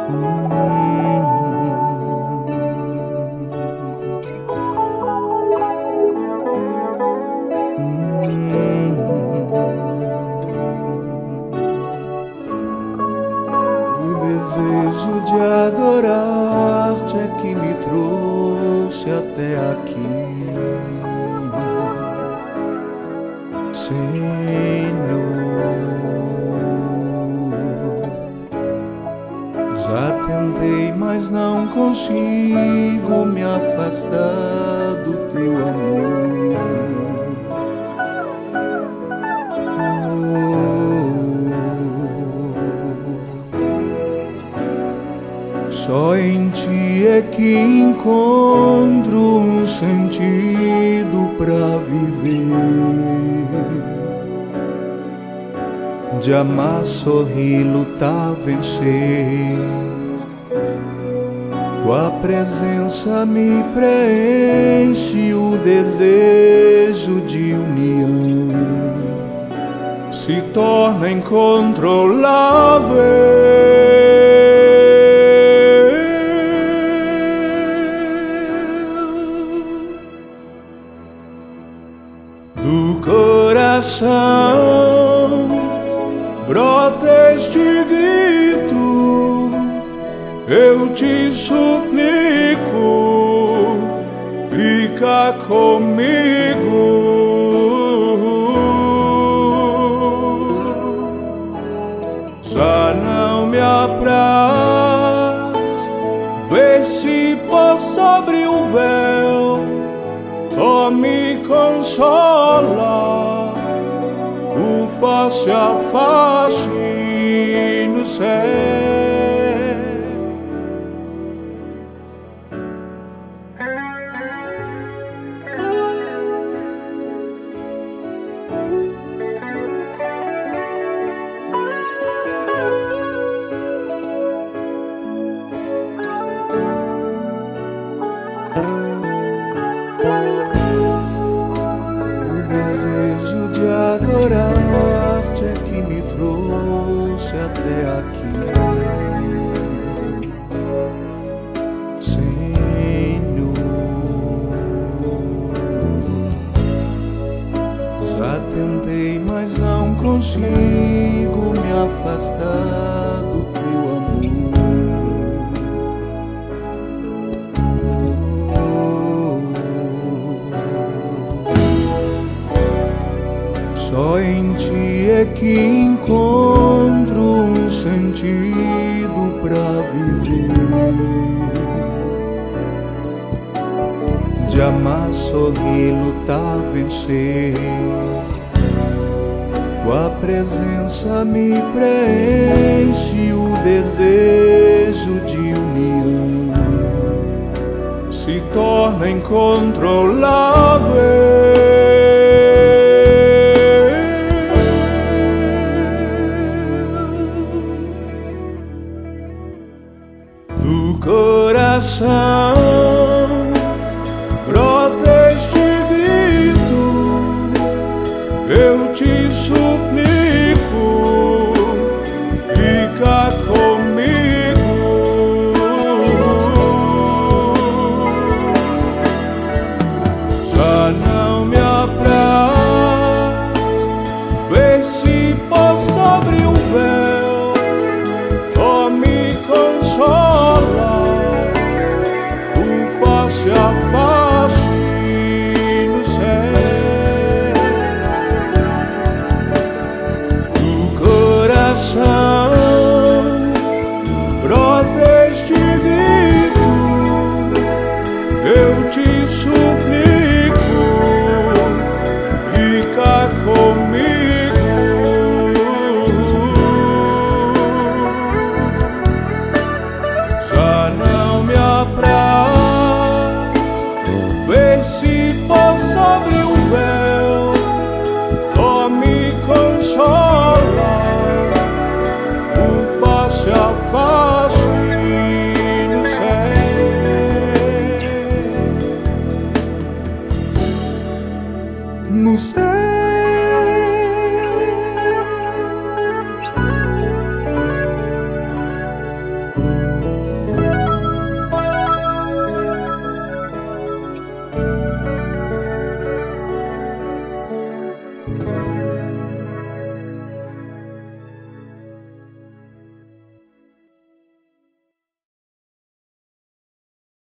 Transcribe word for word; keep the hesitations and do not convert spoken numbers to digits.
O desejo de adorar-te é que me trouxe até aqui, Senhor. Já tentei, mas não consigo me afastar do teu amor. Só em ti é que encontro um sentido pra viver, de amar, sorrir, lutar, vencer. Tua presença me preenche, o desejo de união se torna incontrolável. Do coração brota este grito, eu te suplico, fica comigo. Já não me apraz ver se por sobre o véu, só me consola o face a face no céu. Adorar-te é que me trouxe até aqui, Senhor. Já tentei, mas não consigo me afastar do teu amor. Só em ti é que encontro um sentido pra viver, de amar, sorrir, lutar, vencer. Tua presença me preenche, o desejo de união se torna incontrolável. Do coração